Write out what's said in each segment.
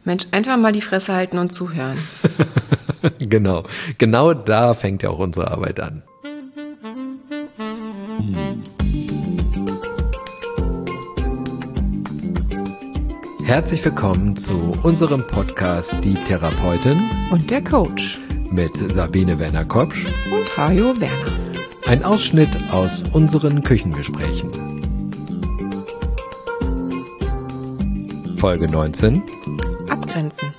Mensch, einfach mal die Fresse halten und zuhören. Genau da fängt ja auch unsere Arbeit an. Herzlich willkommen zu unserem Podcast Die Therapeutin Und der Coach. mit Sabine Werner-Kopsch Und Hajo Werner. Ein Ausschnitt aus unseren Küchengesprächen. Folge 19. Abgrenzen.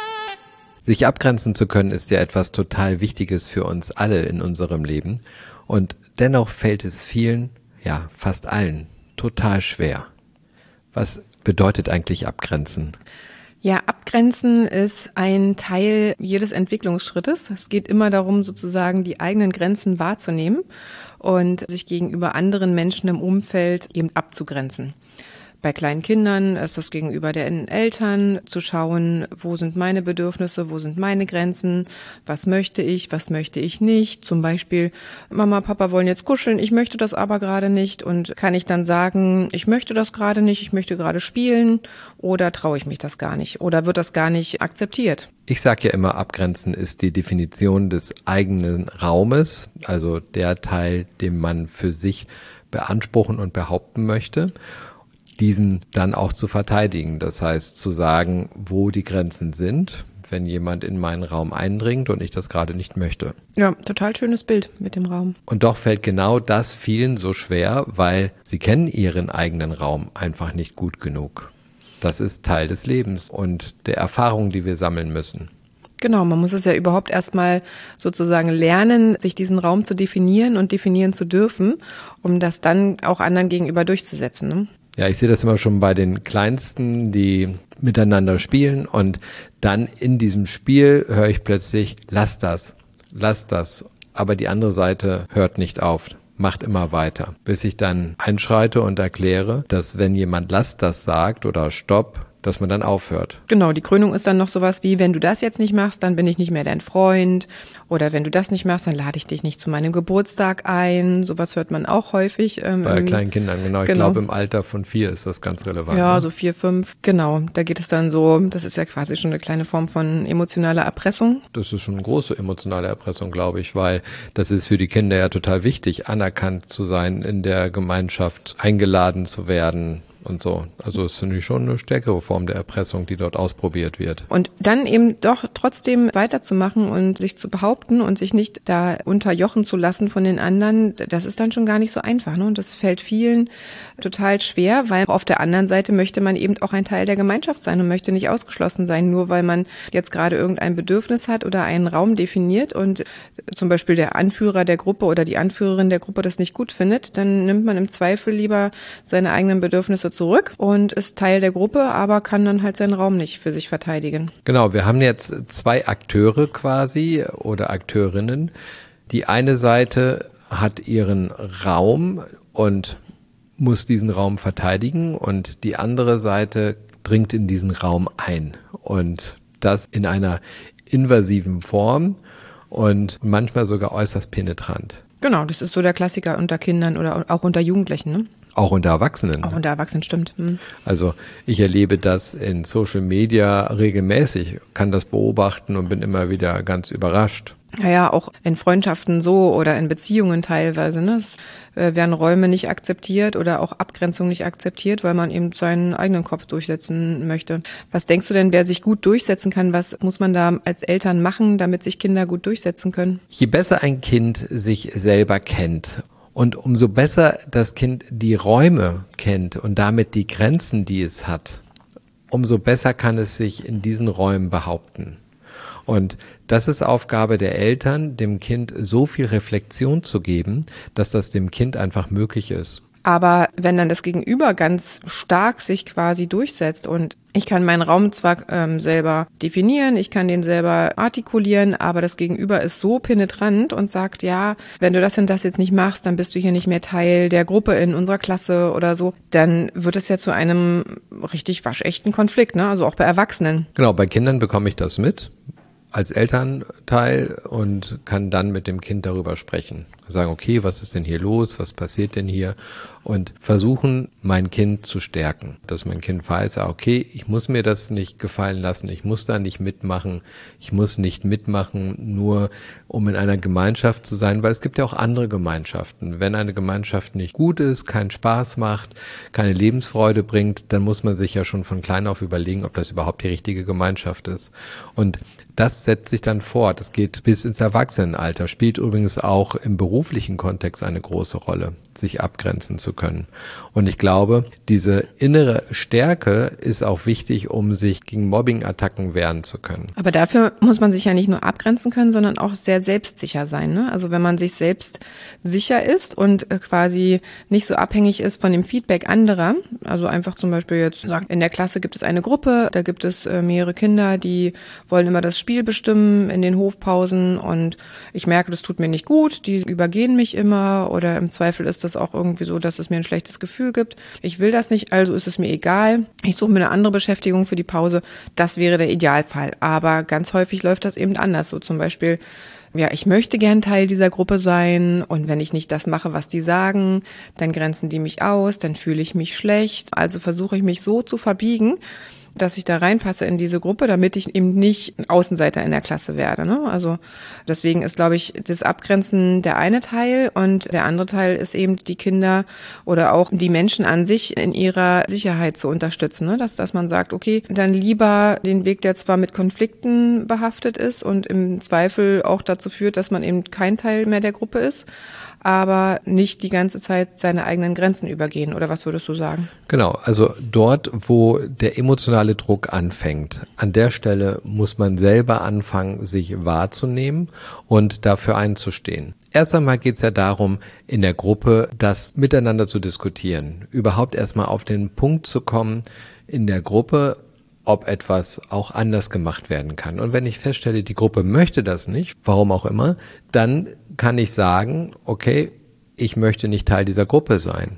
Sich abgrenzen zu können, ist ja etwas total Wichtiges für uns alle in unserem Leben. Und dennoch fällt es vielen, ja fast allen, total schwer. Was bedeutet eigentlich abgrenzen? Ja, abgrenzen ist ein Teil jedes Entwicklungsschrittes. Es geht immer darum, sozusagen die eigenen Grenzen wahrzunehmen und sich gegenüber anderen Menschen im Umfeld eben abzugrenzen. Bei kleinen Kindern ist das gegenüber den Eltern zu schauen, wo sind meine Bedürfnisse, wo sind meine Grenzen, was möchte ich nicht. Zum Beispiel, Mama, Papa wollen jetzt kuscheln, ich möchte das aber gerade nicht. Und kann ich dann sagen, ich möchte das gerade nicht, ich möchte gerade spielen, oder traue ich mich das gar nicht? Oder wird das gar nicht akzeptiert? Ich sage ja immer, abgrenzen ist die Definition des eigenen Raumes, also der Teil, den man für sich beanspruchen und behaupten möchte, diesen dann auch zu verteidigen. Das heißt, zu sagen, wo die Grenzen sind, wenn jemand in meinen Raum eindringt und ich das gerade nicht möchte. Ja, total schönes Bild mit dem Raum. Und doch fällt genau das vielen so schwer, weil sie kennen ihren eigenen Raum einfach nicht gut genug. Das ist Teil des Lebens und der Erfahrung, die wir sammeln müssen. Genau, man muss es ja überhaupt erstmal sozusagen lernen, sich diesen Raum zu definieren und definieren zu dürfen, um das dann auch anderen gegenüber durchzusetzen, ne? Ja, ich sehe das immer schon bei den Kleinsten, die miteinander spielen und dann in diesem Spiel höre ich plötzlich, lass das. Aber die andere Seite hört nicht auf, macht immer weiter, bis ich dann einschreite und erkläre, dass wenn jemand lass das sagt oder stopp, dass man dann aufhört. Genau, die Krönung ist dann noch sowas wie, wenn du das jetzt nicht machst, dann bin ich nicht mehr dein Freund. Oder wenn du das nicht machst, dann lade ich dich nicht zu meinem Geburtstag ein. Sowas hört man auch häufig. Bei kleinen Kindern, genau. Ich glaube, im Alter von 4 ist das ganz relevant. Ja, ne? so 4, 5. Genau, da geht es dann so, das ist ja quasi schon eine kleine Form von emotionaler Erpressung. Das ist schon eine große emotionale Erpressung, glaube ich, weil das ist für die Kinder ja total wichtig, anerkannt zu sein, in der Gemeinschaft eingeladen zu werden. Und so. Also es ist natürlich schon eine stärkere Form der Erpressung, die dort ausprobiert wird. Und dann eben doch trotzdem weiterzumachen und sich zu behaupten und sich nicht da unterjochen zu lassen von den anderen, das ist dann schon gar nicht so einfach, ne? Und das fällt vielen total schwer, weil auf der anderen Seite möchte man eben auch ein Teil der Gemeinschaft sein und möchte nicht ausgeschlossen sein, nur weil man jetzt gerade irgendein Bedürfnis hat oder einen Raum definiert und zum Beispiel der Anführer der Gruppe oder die Anführerin der Gruppe das nicht gut findet, dann nimmt man im Zweifel lieber seine eigenen Bedürfnisse zurück und ist Teil der Gruppe, aber kann dann halt seinen Raum nicht für sich verteidigen. Genau, wir haben jetzt 2 Akteure quasi oder Akteurinnen. Die eine Seite hat ihren Raum und muss diesen Raum verteidigen und die andere Seite dringt in diesen Raum ein und das in einer invasiven Form und manchmal sogar äußerst penetrant. Genau, das ist so der Klassiker unter Kindern oder auch unter Jugendlichen, ne? Auch unter Erwachsenen. Auch unter Erwachsenen, stimmt. Also ich erlebe das in Social Media regelmäßig, kann das beobachten und bin immer wieder ganz überrascht. Ja, auch in Freundschaften so oder in Beziehungen teilweise, ne? Es werden Räume nicht akzeptiert oder auch Abgrenzung nicht akzeptiert, weil man eben seinen eigenen Kopf durchsetzen möchte. Was denkst du denn, wer sich gut durchsetzen kann? Was muss man da als Eltern machen, damit sich Kinder gut durchsetzen können? Je besser ein Kind sich selber kennt und umso besser das Kind die Räume kennt und damit die Grenzen, die es hat, umso besser kann es sich in diesen Räumen behaupten. Und das ist Aufgabe der Eltern, dem Kind so viel Reflexion zu geben, dass das dem Kind einfach möglich ist. Aber wenn dann das Gegenüber ganz stark sich quasi durchsetzt und ich kann meinen Raum zwar selber definieren, ich kann den selber artikulieren, aber das Gegenüber ist so penetrant und sagt, ja, wenn du das und das jetzt nicht machst, dann bist du hier nicht mehr Teil der Gruppe in unserer Klasse oder so, dann wird es ja zu einem richtig waschechten Konflikt, ne? Also auch bei Erwachsenen. Genau, bei Kindern bekomme ich das mit als Elternteil und kann dann mit dem Kind darüber sprechen. Sagen, okay, was ist denn hier los? Was passiert denn hier? Und versuchen, mein Kind zu stärken. Dass mein Kind weiß, okay, ich muss mir das nicht gefallen lassen. Ich muss da nicht mitmachen. Ich muss nicht mitmachen, nur um in einer Gemeinschaft zu sein, weil es gibt ja auch andere Gemeinschaften. Wenn eine Gemeinschaft nicht gut ist, keinen Spaß macht, keine Lebensfreude bringt, dann muss man sich ja schon von klein auf überlegen, ob das überhaupt die richtige Gemeinschaft ist. Und das setzt sich dann fort. Das geht bis ins Erwachsenenalter, spielt übrigens auch im beruflichen Kontext eine große Rolle, sich abgrenzen zu können. Und ich glaube, diese innere Stärke ist auch wichtig, um sich gegen Mobbing-Attacken wehren zu können. Aber dafür muss man sich ja nicht nur abgrenzen können, sondern auch sehr selbstsicher sein, ne? Also wenn man sich selbst sicher ist und quasi nicht so abhängig ist von dem Feedback anderer, also einfach zum Beispiel jetzt sagt, in der Klasse gibt es eine Gruppe, da gibt es mehrere Kinder, die wollen immer das Spiel bestimmen in den Hofpausen und ich merke, das tut mir nicht gut, die übergehen mich immer oder im Zweifel ist das auch irgendwie so, dass es mir ein schlechtes Gefühl gibt. Ich will das nicht, also ist es mir egal. Ich suche mir eine andere Beschäftigung für die Pause. Das wäre der Idealfall. Aber ganz häufig läuft das eben anders. So zum Beispiel, ja, ich möchte gern Teil dieser Gruppe sein und wenn ich nicht das mache, was die sagen, dann grenzen die mich aus, dann fühle ich mich schlecht. Also versuche ich mich so zu verbiegen, dass ich da reinpasse in diese Gruppe, damit ich eben nicht ein Außenseiter in der Klasse werde, ne? Also deswegen ist, glaube ich, das Abgrenzen der eine Teil und der andere Teil ist eben die Kinder oder auch die Menschen an sich in ihrer Sicherheit zu unterstützen, ne? Dass man sagt, okay, dann lieber den Weg, der zwar mit Konflikten behaftet ist und im Zweifel auch dazu führt, dass man eben kein Teil mehr der Gruppe ist, aber nicht die ganze Zeit seine eigenen Grenzen übergehen. Oder was würdest du sagen? Genau, also dort, wo der emotionale Druck anfängt, an der Stelle muss man selber anfangen, sich wahrzunehmen und dafür einzustehen. Erst einmal geht es ja darum, in der Gruppe das miteinander zu diskutieren, überhaupt erstmal auf den Punkt zu kommen in der Gruppe, ob etwas auch anders gemacht werden kann. Und wenn ich feststelle, die Gruppe möchte das nicht, warum auch immer, dann kann ich sagen, okay, ich möchte nicht Teil dieser Gruppe sein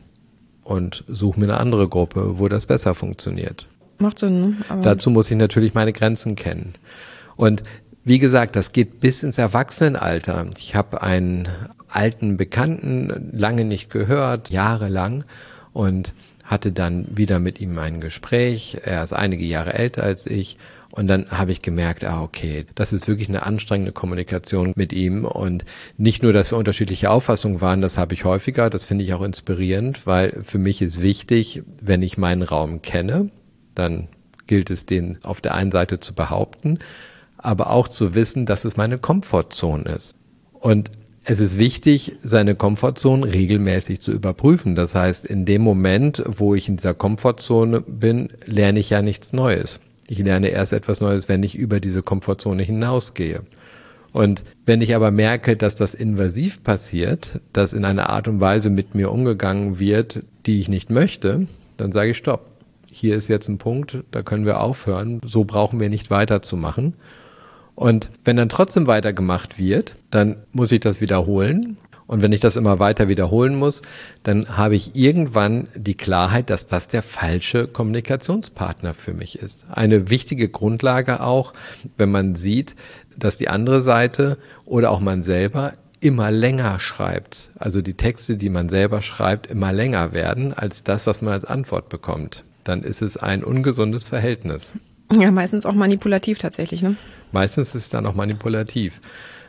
und suche mir eine andere Gruppe, wo das besser funktioniert. Macht Sinn, ne? Aber dazu muss ich natürlich meine Grenzen kennen. Und wie gesagt, das geht bis ins Erwachsenenalter. Ich habe einen alten Bekannten lange nicht gehört, jahrelang, und hatte dann wieder mit ihm ein Gespräch. Er ist einige Jahre älter als ich. Und dann habe ich gemerkt, okay, das ist wirklich eine anstrengende Kommunikation mit ihm. Und nicht nur, dass wir unterschiedliche Auffassungen waren, das habe ich häufiger. Das finde ich auch inspirierend, weil für mich ist wichtig, wenn ich meinen Raum kenne, dann gilt es, den auf der einen Seite zu behaupten, aber auch zu wissen, dass es meine Komfortzone ist. Und es ist wichtig, seine Komfortzone regelmäßig zu überprüfen. Das heißt, in dem Moment, wo ich in dieser Komfortzone bin, lerne ich ja nichts Neues. Ich lerne erst etwas Neues, wenn ich über diese Komfortzone hinausgehe. Und wenn ich aber merke, dass das invasiv passiert, dass in einer Art und Weise mit mir umgegangen wird, die ich nicht möchte, dann sage ich Stopp. Hier ist jetzt ein Punkt, da können wir aufhören. So brauchen wir nicht weiterzumachen. Und wenn dann trotzdem weitergemacht wird, dann muss ich das wiederholen. Und wenn ich das immer weiter wiederholen muss, dann habe ich irgendwann die Klarheit, dass das der falsche Kommunikationspartner für mich ist. Eine wichtige Grundlage auch, wenn man sieht, dass die andere Seite oder auch man selber immer länger schreibt. Also die Texte, die man selber schreibt, immer länger werden als das, was man als Antwort bekommt. Dann ist es ein ungesundes Verhältnis. ja, meistens auch manipulativ tatsächlich, ne? Meistens ist es dann auch manipulativ.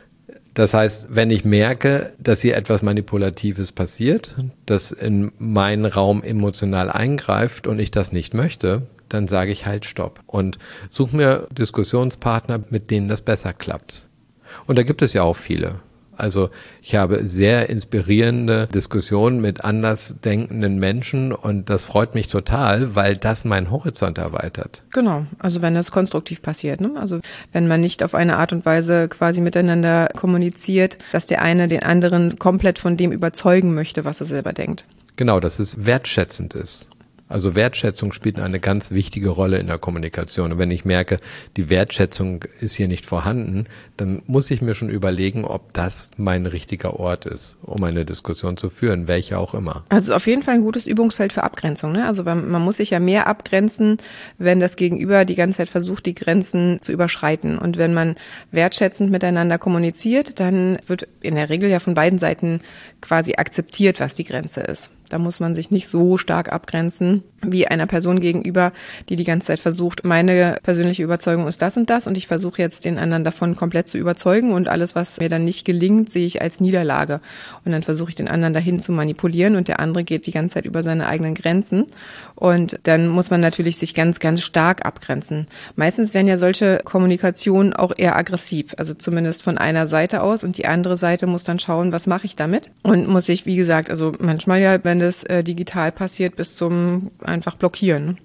Das heißt, wenn ich merke, dass hier etwas Manipulatives passiert, das in meinen Raum emotional eingreift und ich das nicht möchte, dann sage ich halt Stopp und suche mir Diskussionspartner, mit denen das besser klappt. Und da gibt es ja auch viele. Also ich habe sehr inspirierende Diskussionen mit anders denkenden Menschen und das freut mich total, weil das meinen Horizont erweitert. Genau, also wenn das konstruktiv passiert, ne? Also wenn man nicht auf eine Art und Weise quasi miteinander kommuniziert, dass der eine den anderen komplett von dem überzeugen möchte, was er selber denkt. Genau, dass es wertschätzend ist. Also Wertschätzung spielt eine ganz wichtige Rolle in der Kommunikation. Und wenn ich merke, die Wertschätzung ist hier nicht vorhanden, dann muss ich mir schon überlegen, ob das mein richtiger Ort ist, um eine Diskussion zu führen, welche auch immer. Also es ist auf jeden Fall ein gutes Übungsfeld für Abgrenzung, ne? Also man muss sich ja mehr abgrenzen, wenn das Gegenüber die ganze Zeit versucht, die Grenzen zu überschreiten. Und wenn man wertschätzend miteinander kommuniziert, dann wird in der Regel ja von beiden Seiten quasi akzeptiert, was die Grenze ist. Da muss man sich nicht so stark abgrenzen wie einer Person gegenüber, die ganze Zeit versucht, meine persönliche Überzeugung ist das und ich versuche jetzt den anderen davon komplett zu überzeugen und alles, was mir dann nicht gelingt, sehe ich als Niederlage. Und dann versuche ich den anderen dahin zu manipulieren und der andere geht die ganze Zeit über seine eigenen Grenzen. Und dann muss man natürlich sich ganz, ganz stark abgrenzen. Meistens werden ja solche Kommunikationen auch eher aggressiv, also zumindest von einer Seite aus, und die andere Seite muss dann schauen, was mache ich damit, und muss sich, wie gesagt, also manchmal ja, wenn das digital passiert, bis zum einfach blockieren. Ne?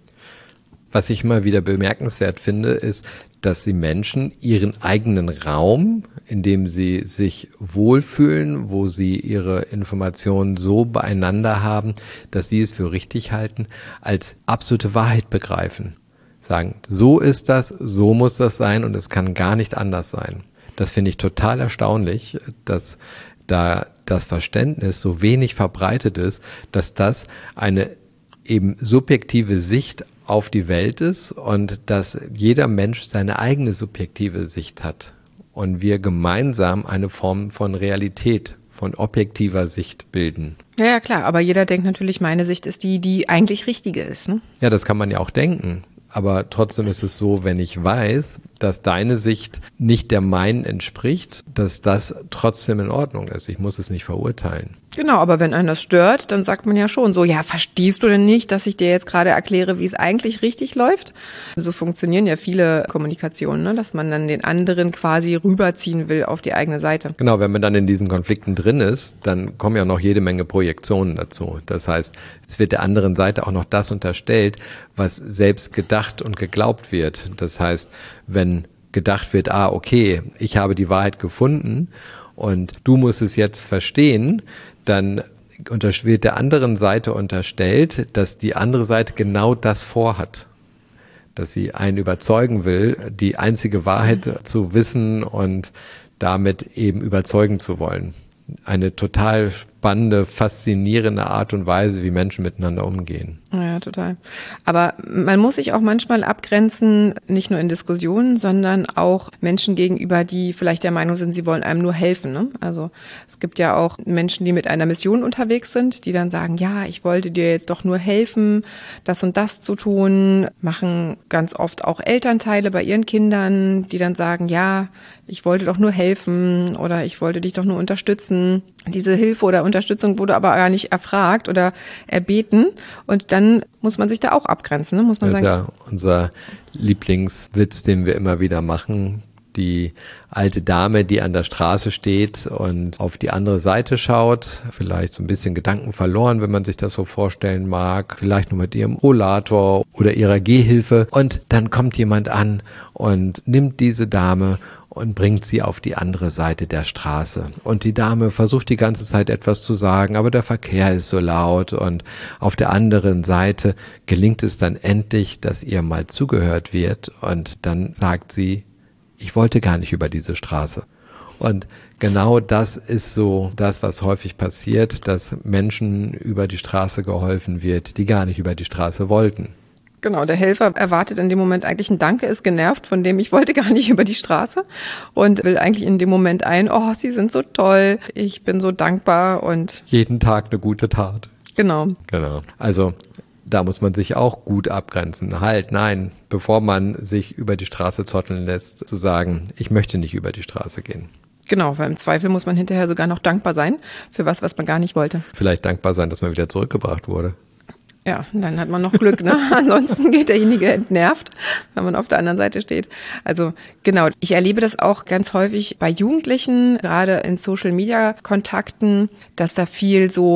Was ich immer wieder bemerkenswert finde, ist, dass die Menschen ihren eigenen Raum, in dem sie sich wohlfühlen, wo sie ihre Informationen so beieinander haben, dass sie es für richtig halten, als absolute Wahrheit begreifen. Sagen, so ist das, so muss das sein und es kann gar nicht anders sein. Das finde ich total erstaunlich, dass da das Verständnis so wenig verbreitet ist, dass das eine eben subjektive Sicht auf die Welt ist und dass jeder Mensch seine eigene subjektive Sicht hat und wir gemeinsam eine Form von Realität, von objektiver Sicht bilden. Ja, klar, aber jeder denkt natürlich, meine Sicht ist die eigentlich richtige ist. Ne? Ja, das kann man ja auch denken. Aber trotzdem ist es so, wenn ich weiß, dass deine Sicht nicht der meinen entspricht, dass das trotzdem in Ordnung ist. Ich muss es nicht verurteilen. Genau, aber wenn einen das stört, dann sagt man ja schon so, ja, verstehst du denn nicht, dass ich dir jetzt gerade erkläre, wie es eigentlich richtig läuft? So funktionieren ja viele Kommunikationen, ne? Dass man dann den anderen quasi rüberziehen will auf die eigene Seite. Genau, wenn man dann in diesen Konflikten drin ist, dann kommen ja noch jede Menge Projektionen dazu. Das heißt, es wird der anderen Seite auch noch das unterstellt, was selbst gedacht und geglaubt wird. Das heißt, wenn gedacht wird, okay, ich habe die Wahrheit gefunden und du musst es jetzt verstehen, dann wird der anderen Seite unterstellt, dass die andere Seite genau das vorhat. Dass sie einen überzeugen will, die einzige Wahrheit zu wissen und damit eben überzeugen zu wollen. Eine total spannende, faszinierende Art und Weise, wie Menschen miteinander umgehen. Ja, total. Aber man muss sich auch manchmal abgrenzen, nicht nur in Diskussionen, sondern auch Menschen gegenüber, die vielleicht der Meinung sind, sie wollen einem nur helfen. Ne? Also es gibt ja auch Menschen, die mit einer Mission unterwegs sind, die dann sagen, ja, ich wollte dir jetzt doch nur helfen, das und das zu tun, machen ganz oft auch Elternteile bei ihren Kindern, die dann sagen, ja, ich wollte doch nur helfen oder ich wollte dich doch nur unterstützen. Diese Hilfe oder Unterstützung wurde aber gar nicht erfragt oder erbeten, und dann muss man sich da auch abgrenzen. Ne? Muss man das sagen. ist ja unser Lieblingswitz, den wir immer wieder machen. Die alte Dame, die an der Straße steht und auf die andere Seite schaut, vielleicht so ein bisschen Gedanken verloren, wenn man sich das so vorstellen mag, vielleicht nur mit ihrem Rollator oder ihrer Gehhilfe, und dann kommt jemand an und nimmt diese Dame und bringt sie auf die andere Seite der Straße. Und die Dame versucht die ganze Zeit etwas zu sagen, aber der Verkehr ist so laut, und auf der anderen Seite gelingt es dann endlich, dass ihr mal zugehört wird, und dann sagt sie, ich wollte gar nicht über diese Straße. Und genau das ist so das, was häufig passiert, dass Menschen über die Straße geholfen wird, die gar nicht über die Straße wollten. Genau, der Helfer erwartet in dem Moment eigentlich ein Danke, ist genervt von dem, ich wollte gar nicht über die Straße, und will eigentlich in dem Moment Sie sind so toll, ich bin so dankbar und jeden Tag eine gute Tat. Genau. Also da muss man sich auch gut abgrenzen. Halt, nein, bevor man sich über die Straße zotteln lässt, zu sagen, ich möchte nicht über die Straße gehen. Genau, weil im Zweifel muss man hinterher sogar noch dankbar sein für was man gar nicht wollte. Vielleicht dankbar sein, dass man wieder zurückgebracht wurde. Ja, dann hat man noch Glück, ne? Ansonsten geht derjenige entnervt, wenn man auf der anderen Seite steht. Also genau, ich erlebe das auch ganz häufig bei Jugendlichen, gerade in Social-Media-Kontakten, dass da viel so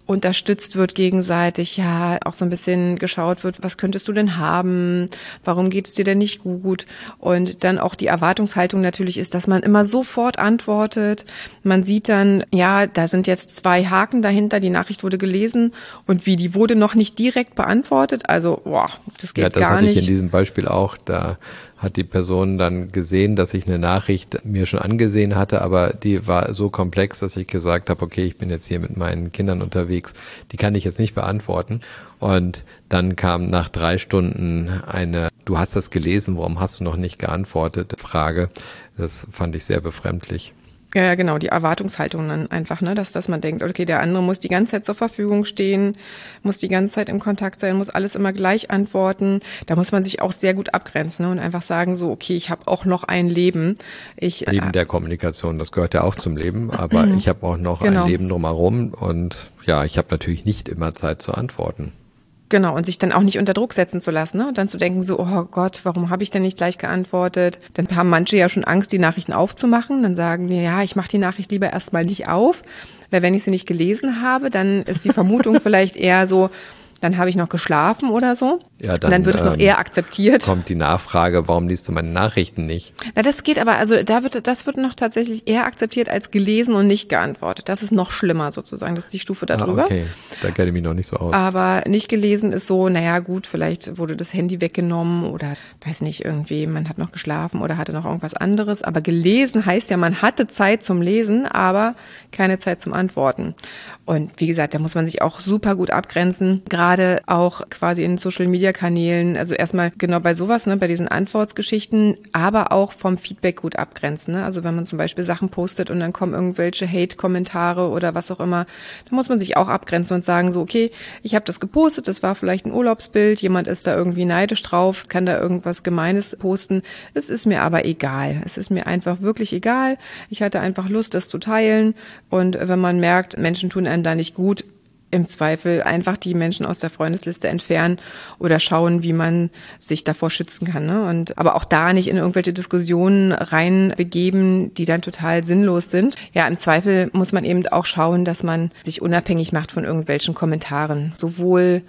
unterstützt wird gegenseitig, ja, auch so ein bisschen geschaut wird, was könntest du denn haben, warum geht es dir denn nicht gut, und dann auch die Erwartungshaltung natürlich ist, dass man immer sofort antwortet. Man sieht dann, ja, da sind jetzt 2 Haken dahinter, die Nachricht wurde gelesen und die wurde noch nicht direkt beantwortet, also, boah, das geht gar nicht. Ja, das hatte ich in diesem Beispiel auch, da hat die Person dann gesehen, dass ich eine Nachricht mir schon angesehen hatte, aber die war so komplex, dass ich gesagt habe, okay, ich bin jetzt hier mit meinen Kindern unterwegs, die kann ich jetzt nicht beantworten. Und dann kam nach 3 Stunden eine, du hast das gelesen, warum hast du noch nicht geantwortet, Frage. Das fand ich sehr befremdlich. Ja, genau, die Erwartungshaltung dann einfach, ne, dass man denkt, okay, der andere muss die ganze Zeit zur Verfügung stehen, muss die ganze Zeit im Kontakt sein, muss alles immer gleich antworten. Da muss man sich auch sehr gut abgrenzen, ne, und einfach sagen so, okay, ich habe auch noch ein Leben. Neben der Kommunikation, das gehört ja auch zum Leben, aber ich habe auch noch ein Leben drumherum und ja, ich habe natürlich nicht immer Zeit zu antworten. Genau, und sich dann auch nicht unter Druck setzen zu lassen, ne? Und dann zu denken so, oh Gott, warum habe ich denn nicht gleich geantwortet? Dann haben manche ja schon Angst, die Nachrichten aufzumachen. Dann sagen die, ja, ich mache die Nachricht lieber erstmal nicht auf, weil wenn ich sie nicht gelesen habe, dann ist die Vermutung vielleicht eher so, dann habe ich noch geschlafen oder so. Ja, dann wird es noch eher akzeptiert. Kommt die Nachfrage, warum liest du meine Nachrichten nicht? Na, das geht aber, also das wird noch tatsächlich eher akzeptiert als gelesen und nicht geantwortet. Das ist noch schlimmer sozusagen, das ist die Stufe darüber. Okay, da kenne ich mich noch nicht so aus. Aber nicht gelesen ist so, naja gut, vielleicht wurde das Handy weggenommen oder weiß nicht, irgendwie, man hat noch geschlafen oder hatte noch irgendwas anderes. Aber gelesen heißt ja, man hatte Zeit zum Lesen, aber keine Zeit zum Antworten. Und wie gesagt, da muss man sich auch super gut abgrenzen, gerade auch quasi in Social-Media-Kanälen, also erstmal genau bei sowas, ne, bei diesen Antwortgeschichten, aber auch vom Feedback gut abgrenzen. Ne? Also wenn man zum Beispiel Sachen postet und dann kommen irgendwelche Hate-Kommentare oder was auch immer, da muss man sich auch abgrenzen und sagen so, okay, ich habe das gepostet, das war vielleicht ein Urlaubsbild, jemand ist da irgendwie neidisch drauf, kann da irgendwas Gemeines posten, es ist mir aber egal. Es ist mir einfach wirklich egal. Ich hatte einfach Lust, das zu teilen, und wenn man merkt, Menschen tun einem da nicht gut, im Zweifel einfach die Menschen aus der Freundesliste entfernen oder schauen, wie man sich davor schützen kann. Ne? Und aber auch da nicht in irgendwelche Diskussionen reinbegeben, die dann total sinnlos sind. Ja, im Zweifel muss man eben auch schauen, dass man sich unabhängig macht von irgendwelchen Kommentaren. Sowohl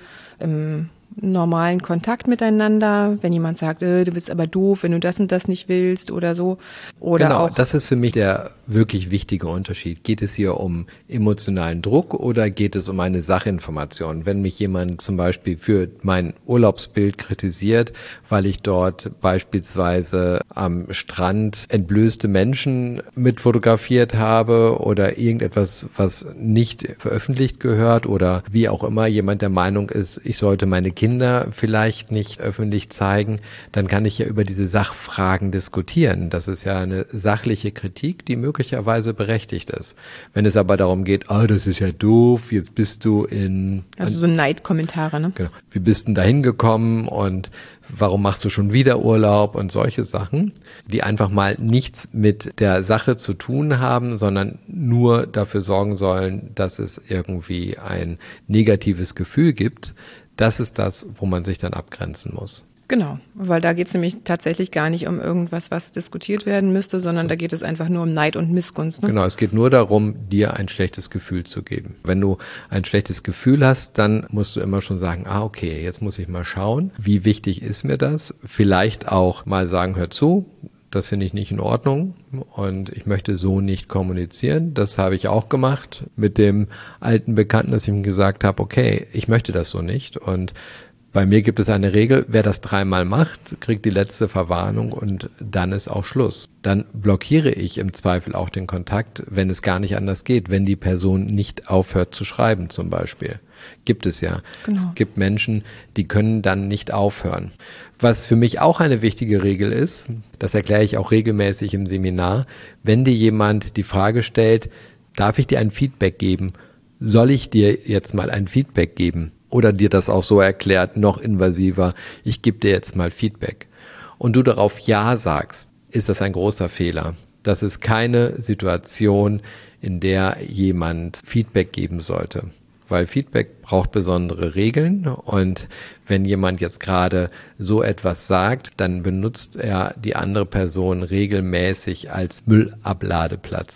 im normalen Kontakt miteinander, wenn jemand sagt, du bist aber doof, wenn du das und das nicht willst oder so. Oder genau, auch, das ist für mich der wirklich wichtige Unterschied. Geht es hier um emotionalen Druck oder geht es um eine Sachinformation? Wenn mich jemand zum Beispiel für mein Urlaubsbild kritisiert, weil ich dort beispielsweise am Strand entblößte Menschen mit fotografiert habe oder irgendetwas, was nicht veröffentlicht gehört oder wie auch immer jemand der Meinung ist, ich sollte meine Kinder vielleicht nicht öffentlich zeigen, dann kann ich ja über diese Sachfragen diskutieren. Das ist ja eine sachliche Kritik, die möglicherweise berechtigt ist. Wenn es aber darum geht, das ist ja doof, jetzt bist du also so Neidkommentare, ne? Genau. Wie bist denn da hingekommen und warum machst du schon wieder Urlaub und solche Sachen, die einfach mal nichts mit der Sache zu tun haben, sondern nur dafür sorgen sollen, dass es irgendwie ein negatives Gefühl gibt. Das ist das, wo man sich dann abgrenzen muss. Genau, weil da geht es nämlich tatsächlich gar nicht um irgendwas, was diskutiert werden müsste, sondern da geht es einfach nur um Neid und Missgunst. Ne? Genau, es geht nur darum, dir ein schlechtes Gefühl zu geben. Wenn du ein schlechtes Gefühl hast, dann musst du immer schon sagen, okay, jetzt muss ich mal schauen, wie wichtig ist mir das? Vielleicht auch mal sagen, hör zu, das finde ich nicht in Ordnung und ich möchte so nicht kommunizieren. Das habe ich auch gemacht mit dem alten Bekannten, dass ich ihm gesagt habe, okay, ich möchte das so nicht. Und bei mir gibt es eine Regel, wer das 3-mal macht, kriegt die letzte Verwarnung und dann ist auch Schluss. Dann blockiere ich im Zweifel auch den Kontakt, wenn es gar nicht anders geht, wenn die Person nicht aufhört zu schreiben zum Beispiel. Gibt es ja. Genau. Es gibt Menschen, die können dann nicht aufhören. Was für mich auch eine wichtige Regel ist, das erkläre ich auch regelmäßig im Seminar, wenn dir jemand die Frage stellt, darf ich dir ein Feedback geben? Soll ich dir jetzt mal ein Feedback geben? Oder dir das auch so erklärt, noch invasiver, ich gebe dir jetzt mal Feedback. Und du darauf Ja sagst, ist das ein großer Fehler. Das ist keine Situation, in der jemand Feedback geben sollte. Weil Feedback braucht besondere Regeln und wenn jemand jetzt gerade so etwas sagt, dann benutzt er die andere Person regelmäßig als Müllabladeplatz.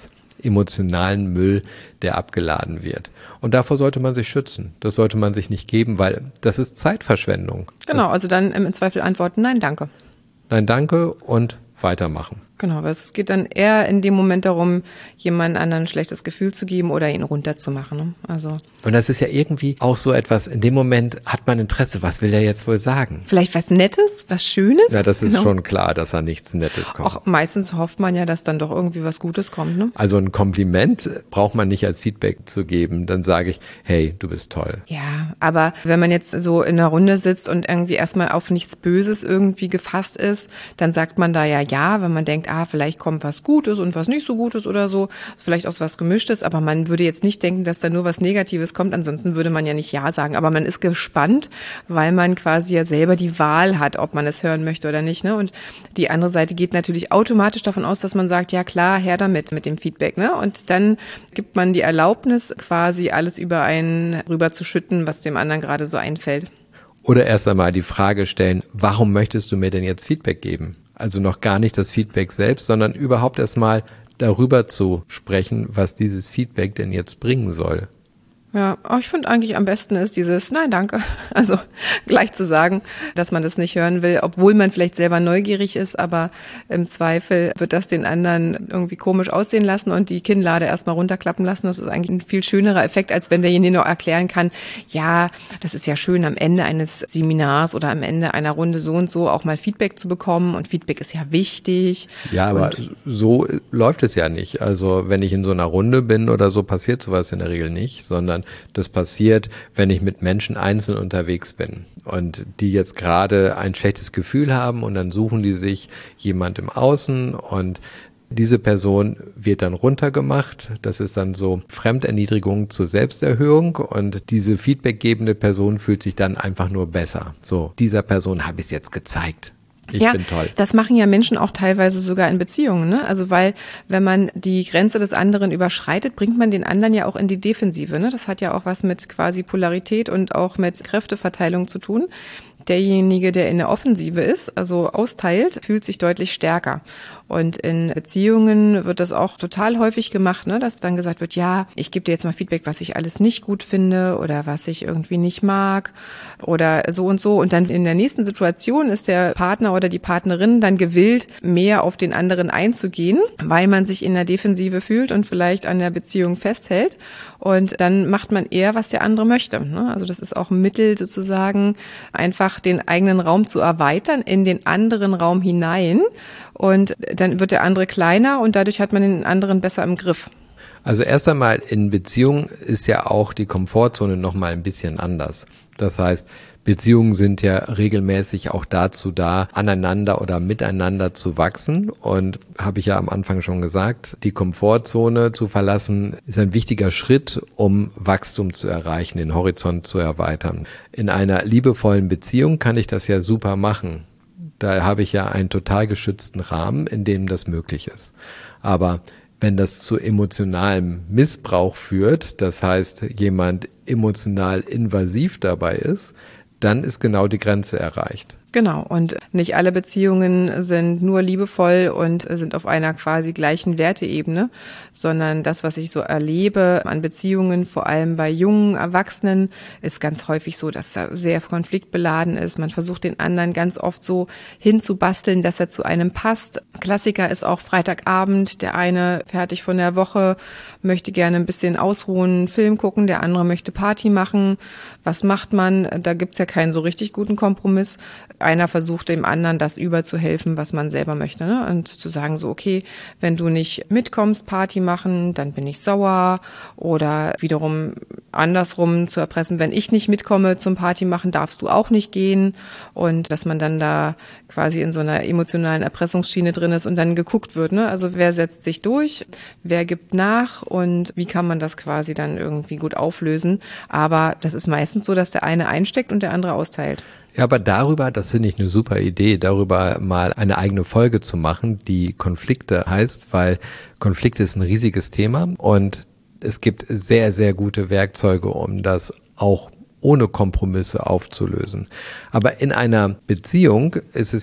emotionalen Müll, der abgeladen wird. Und davor sollte man sich schützen. Das sollte man sich nicht geben, weil das ist Zeitverschwendung. Genau, also dann im Zweifel antworten, nein, danke. Nein, danke und weitermachen. Genau, aber es geht dann eher in dem Moment darum, jemand anderen ein schlechtes Gefühl zu geben oder ihn runterzumachen. Ne? Also. Und das ist ja irgendwie auch so etwas, in dem Moment hat man Interesse, was will der jetzt wohl sagen? Vielleicht was Nettes, was Schönes? Ja, das ist schon klar, dass da nichts Nettes kommt. Auch meistens hofft man ja, dass dann doch irgendwie was Gutes kommt. Ne? Also ein Kompliment braucht man nicht als Feedback zu geben. Dann sage ich, hey, du bist toll. Ja, aber wenn man jetzt so in einer Runde sitzt und irgendwie erstmal auf nichts Böses irgendwie gefasst ist, dann sagt man da ja, wenn man denkt, vielleicht kommt was Gutes und was nicht so Gutes oder so, vielleicht auch was Gemischtes, aber man würde jetzt nicht denken, dass da nur was Negatives kommt, ansonsten würde man ja nicht Ja sagen, aber man ist gespannt, weil man quasi ja selber die Wahl hat, ob man es hören möchte oder nicht, ne? Und die andere Seite geht natürlich automatisch davon aus, dass man sagt, ja klar, her damit mit dem Feedback, ne? Und dann gibt man die Erlaubnis, quasi alles über einen rüber zu schütten, was dem anderen gerade so einfällt. Oder erst einmal die Frage stellen, warum möchtest du mir denn jetzt Feedback geben? Also noch gar nicht das Feedback selbst, sondern überhaupt erstmal darüber zu sprechen, was dieses Feedback denn jetzt bringen soll. Ja, aber ich finde eigentlich am besten ist dieses Nein, danke. Also gleich zu sagen, dass man das nicht hören will, obwohl man vielleicht selber neugierig ist, aber im Zweifel wird das den anderen irgendwie komisch aussehen lassen und die Kinnlade erstmal runterklappen lassen. Das ist eigentlich ein viel schönerer Effekt, als wenn derjenige noch erklären kann, ja, das ist ja schön, am Ende eines Seminars oder am Ende einer Runde so und so auch mal Feedback zu bekommen und Feedback ist ja wichtig. Ja, aber so läuft es ja nicht. Also wenn ich in so einer Runde bin oder so, passiert sowas in der Regel nicht, sondern das passiert, wenn ich mit Menschen einzeln unterwegs bin und die jetzt gerade ein schlechtes Gefühl haben und dann suchen die sich jemand im Außen und diese Person wird dann runtergemacht. Das ist dann so Fremderniedrigung zur Selbsterhöhung und diese feedbackgebende Person fühlt sich dann einfach nur besser. So, dieser Person habe ich es jetzt gezeigt. Ich bin toll. Das machen ja Menschen auch teilweise sogar in Beziehungen, ne? Also weil, wenn man die Grenze des anderen überschreitet, bringt man den anderen ja auch in die Defensive, ne? Das hat ja auch was mit quasi Polarität und auch mit Kräfteverteilung zu tun. Derjenige, der in der Offensive ist, also austeilt, fühlt sich deutlich stärker. Und in Beziehungen wird das auch total häufig gemacht, ne, dass dann gesagt wird, ja, ich gebe dir jetzt mal Feedback, was ich alles nicht gut finde oder was ich irgendwie nicht mag oder so und so. Und dann in der nächsten Situation ist der Partner oder die Partnerin dann gewillt, mehr auf den anderen einzugehen, weil man sich in der Defensive fühlt und vielleicht an der Beziehung festhält. Und dann macht man eher, was der andere möchte, ne? Also das ist auch ein Mittel sozusagen, einfach den eigenen Raum zu erweitern in den anderen Raum hinein und dann wird der andere kleiner und dadurch hat man den anderen besser im Griff. Also erst einmal in Beziehungen ist ja auch die Komfortzone nochmal ein bisschen anders. Das heißt, Beziehungen sind ja regelmäßig auch dazu da, aneinander oder miteinander zu wachsen. Und habe ich ja am Anfang schon gesagt, die Komfortzone zu verlassen ist ein wichtiger Schritt, um Wachstum zu erreichen, den Horizont zu erweitern. In einer liebevollen Beziehung kann ich das ja super machen. Da habe ich ja einen total geschützten Rahmen, in dem das möglich ist. Aber wenn das zu emotionalem Missbrauch führt, das heißt, jemand emotional invasiv dabei ist, dann ist genau die Grenze erreicht. Genau, und nicht alle Beziehungen sind nur liebevoll und sind auf einer quasi gleichen Werteebene, sondern das, was ich so erlebe an Beziehungen, vor allem bei jungen Erwachsenen, ist ganz häufig so, dass da sehr konfliktbeladen ist. Man versucht den anderen ganz oft so hinzubasteln, dass er zu einem passt. Klassiker ist auch Freitagabend, der eine fertig von der Woche, möchte gerne ein bisschen ausruhen, einen Film gucken, der andere möchte Party machen. Was macht man? Da gibt's ja keinen so richtig guten Kompromiss. Einer versucht dem anderen das überzuhelfen, was man selber möchte, ne? Und zu sagen so, okay, wenn du nicht mitkommst, Party machen, dann bin ich sauer. Oder wiederum andersrum zu erpressen, wenn ich nicht mitkomme zum Party machen, darfst du auch nicht gehen. Und dass man dann da quasi in so einer emotionalen Erpressungsschiene drin ist und dann geguckt wird, ne? Also wer setzt sich durch, wer gibt nach und wie kann man das quasi dann irgendwie gut auflösen. Aber das ist meistens so, dass der eine einsteckt und der andere austeilt. Ja, aber darüber, das finde ich eine super Idee, darüber mal eine eigene Folge zu machen, die Konflikte heißt, weil Konflikte ist ein riesiges Thema und es gibt sehr, sehr gute Werkzeuge, um das auch ohne Kompromisse aufzulösen. Aber in einer Beziehung ist es ja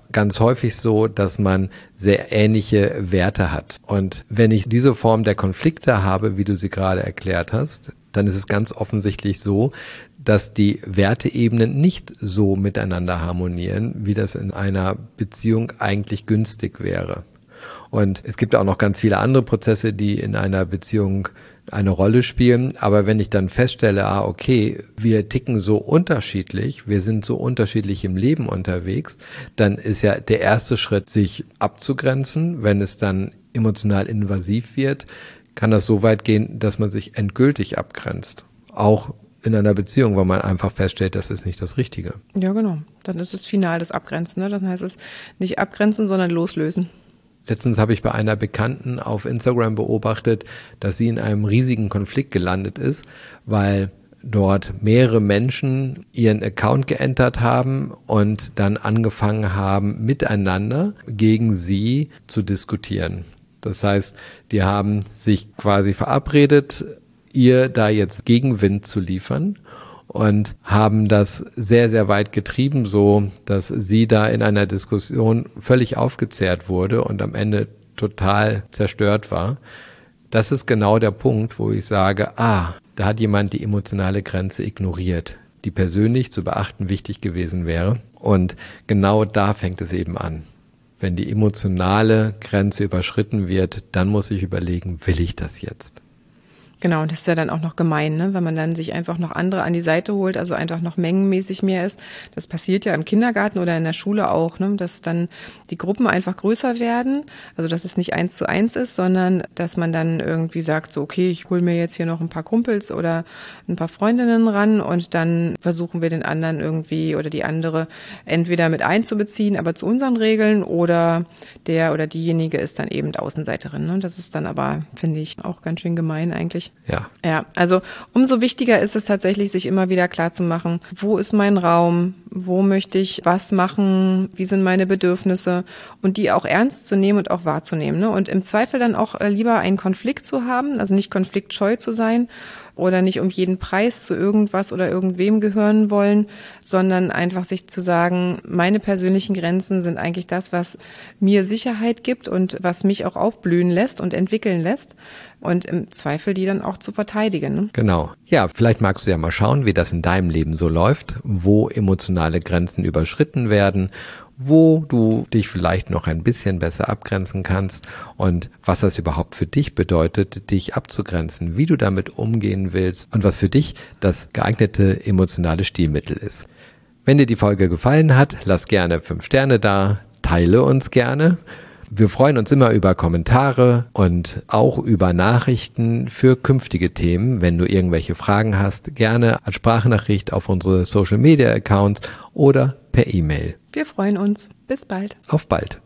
ganz häufig so, dass man sehr ähnliche Werte hat. Und wenn ich diese Form der Konflikte habe, wie du sie gerade erklärt hast, dann ist es ganz offensichtlich so, dass die Werteebenen nicht so miteinander harmonieren, wie das in einer Beziehung eigentlich günstig wäre. Und es gibt auch noch ganz viele andere Prozesse, die in einer Beziehung eine Rolle spielen. Aber wenn ich dann feststelle, okay, wir ticken so unterschiedlich, wir sind so unterschiedlich im Leben unterwegs, dann ist ja der erste Schritt, sich abzugrenzen. Wenn es dann emotional invasiv wird, kann das so weit gehen, dass man sich endgültig abgrenzt. Auch in einer Beziehung, weil man einfach feststellt, das ist nicht das Richtige. Ja, genau. Dann ist es final das Abgrenzen. Ne? Dann heißt es nicht abgrenzen, sondern loslösen. Letztens habe ich bei einer Bekannten auf Instagram beobachtet, dass sie in einem riesigen Konflikt gelandet ist, weil dort mehrere Menschen ihren Account geändert haben und dann angefangen haben, miteinander gegen sie zu diskutieren. Das heißt, die haben sich quasi verabredet, ihr da jetzt Gegenwind zu liefern und haben das sehr, sehr weit getrieben, so dass sie da in einer Diskussion völlig aufgezehrt wurde und am Ende total zerstört war. Das ist genau der Punkt, wo ich sage, da hat jemand die emotionale Grenze ignoriert, die persönlich zu beachten wichtig gewesen wäre. Und genau da fängt es eben an. Wenn die emotionale Grenze überschritten wird, dann muss ich überlegen, will ich das jetzt? Genau, und das ist ja dann auch noch gemein, ne? Wenn man dann sich einfach noch andere an die Seite holt, also einfach noch mengenmäßig mehr ist. Das passiert ja im Kindergarten oder in der Schule auch, ne? Dass dann die Gruppen einfach größer werden, also dass es nicht 1:1 ist, sondern dass man dann irgendwie sagt, so okay, ich hole mir jetzt hier noch ein paar Kumpels oder ein paar Freundinnen ran und dann versuchen wir den anderen irgendwie oder die andere entweder mit einzubeziehen, aber zu unseren Regeln, oder der oder diejenige ist dann eben Außenseiterin, ne? Das ist dann aber, finde ich, auch ganz schön gemein eigentlich. Ja, also umso wichtiger ist es tatsächlich, sich immer wieder klar zu machen, wo ist mein Raum, wo möchte ich was machen, wie sind meine Bedürfnisse, und die auch ernst zu nehmen und auch wahrzunehmen, ne? Und im Zweifel dann auch lieber einen Konflikt zu haben, also nicht konfliktscheu zu sein oder nicht um jeden Preis zu irgendwas oder irgendwem gehören wollen, sondern einfach sich zu sagen, meine persönlichen Grenzen sind eigentlich das, was mir Sicherheit gibt und was mich auch aufblühen lässt und entwickeln lässt, und im Zweifel die dann auch zu verteidigen, ne? Genau. Ja, vielleicht magst du ja mal schauen, wie das in deinem Leben so läuft, wo emotionale Grenzen überschritten werden, wo du dich vielleicht noch ein bisschen besser abgrenzen kannst und was das überhaupt für dich bedeutet, dich abzugrenzen, wie du damit umgehen willst und was für dich das geeignete emotionale Stilmittel ist. Wenn dir die Folge gefallen hat, lass gerne 5 Sterne da, teile uns gerne. Wir freuen uns immer über Kommentare und auch über Nachrichten für künftige Themen. Wenn du irgendwelche Fragen hast, gerne als Sprachnachricht auf unsere Social Media Accounts oder per E-Mail. Wir freuen uns. Bis bald. Auf bald.